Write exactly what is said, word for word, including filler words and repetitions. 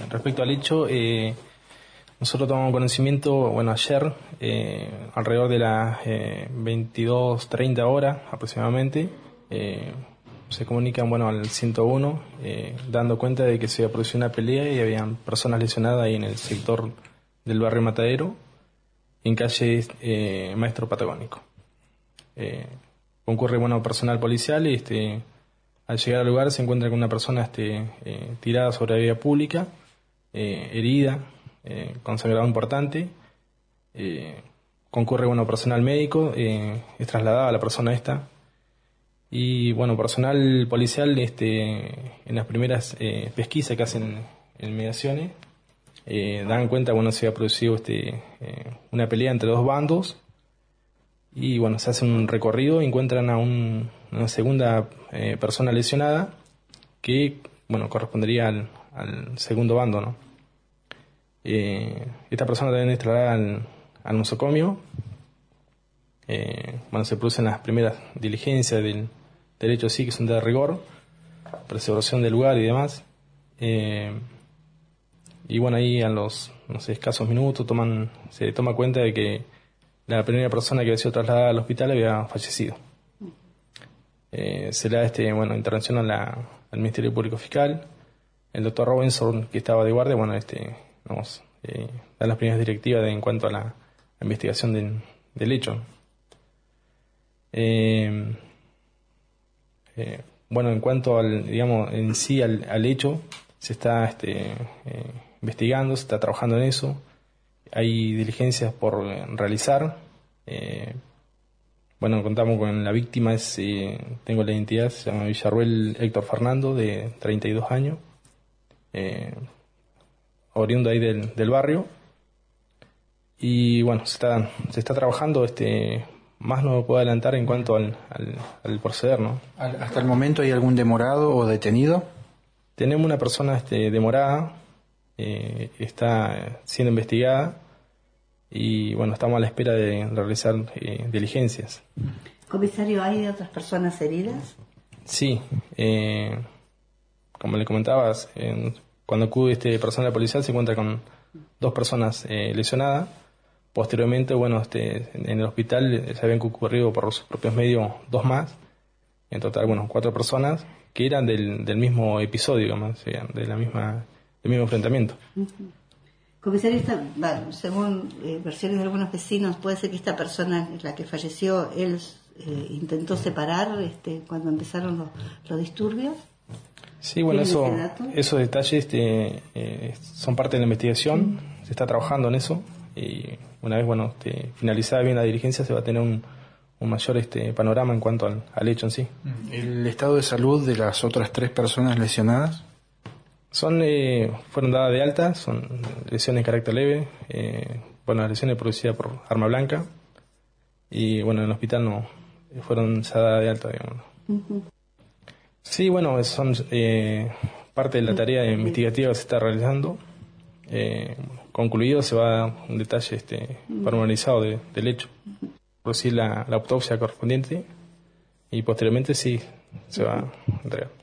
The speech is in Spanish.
respecto al hecho, eh, nosotros tomamos conocimiento, bueno, ayer, eh, alrededor de las eh, veintidós treinta horas aproximadamente, eh, se comunican, bueno, al ciento uno, eh, dando cuenta de que se había producido una pelea y habían personas lesionadas ahí en el sector del barrio Matadero, en calle eh, Maestro Patagónico. Eh, concurre, bueno, personal policial y este, al llegar al lugar se encuentra con una persona este, eh, tirada sobre la vía pública, eh, herida, eh, con sangrado importante. Eh, concurre, bueno, personal médico, eh, es trasladada a la persona esta. Y bueno, personal policial este, en las primeras eh, pesquisas que hacen en mediaciones, eh, dan cuenta, bueno, se había producido este, eh, una pelea entre dos bandos. Y bueno, se hace un recorrido y encuentran a un, una segunda eh, persona lesionada que, bueno, correspondería al, al segundo bando, ¿no? Eh, esta persona también es trasladada al, al nosocomio. Eh, bueno, se producen las primeras diligencias del derecho sí, que son de rigor, preservación del lugar y demás. Eh, y bueno, ahí a los, no sé, escasos minutos toman, se toma cuenta de que la primera persona que había sido trasladada al hospital había fallecido. Eh, se le da este, bueno, intervención a la, al Ministerio Público Fiscal. El doctor Robinson, que estaba de guardia, bueno, este, vamos, eh, da las primeras directivas de, en cuanto a la, la investigación del, del hecho. Eh, eh, bueno, en cuanto al, digamos, en sí al, al hecho, se está este, eh, investigando, se está trabajando en eso. Hay diligencias por realizar. Eh, bueno, contamos con la víctima, es, eh, tengo la identidad, se llama Villarruel Héctor Fernando, de treinta y dos años, eh, oriundo ahí del, del barrio. Y bueno, se está, se está trabajando, este, más no me puedo adelantar en cuanto al, al, al proceder, ¿no? ¿Hasta el momento hay algún demorado o detenido? Tenemos una persona este, demorada, eh, está siendo investigada. Y bueno, estamos a la espera de realizar eh, diligencias. Comisario, ¿hay otras personas heridas? Sí, eh, como le comentabas, eh, cuando acude este personal policial se encuentra con dos personas eh, lesionadas. Posteriormente, bueno, este, en el hospital se habían concurrido por sus propios medios dos más. En total, bueno, cuatro personas que eran del, del mismo episodio, digamos, de la misma, del mismo enfrentamiento. Uh-huh. Comisario, esta, bueno, según eh, versiones de algunos vecinos, puede ser que esta persona, la que falleció, él eh, intentó separar este, cuando empezaron los, los disturbios. Sí, bueno, eso, esos detalles este, eh, son parte de la investigación, mm. se está trabajando en eso y una vez bueno este, finalizada bien la diligencia se va a tener un, un mayor este, panorama en cuanto al, al hecho en sí. ¿El estado de salud de las otras tres personas lesionadas? Son, eh, fueron dadas de alta, son lesiones de carácter leve, eh, bueno, las lesiones producidas por arma blanca y bueno, en el hospital no, fueron ya dadas de alta, digamos. Uh-huh. Sí, bueno, son eh, parte de la tarea investigativa que se está realizando. Eh, concluido se va a dar un detalle este, pormenorizado de, del hecho, producir la, la autopsia correspondiente y posteriormente sí se va a entregar.